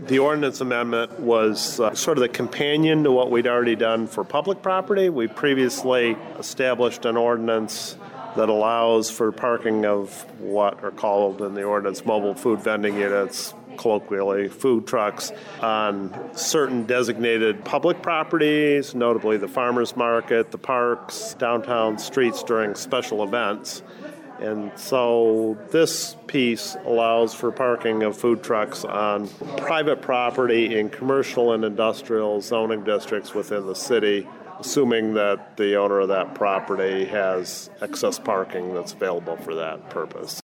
The ordinance amendment was sort of the companion to what we'd already done for public property. We previously established an ordinance that allows for parking of what are called in the ordinance mobile food vending units, colloquially food trucks, on certain designated public properties, notably the farmers market, the parks, downtown streets during special events. And so this piece allows for parking of food trucks on private property in commercial and industrial zoning districts within the city, assuming that the owner of that property has excess parking that's available for that purpose.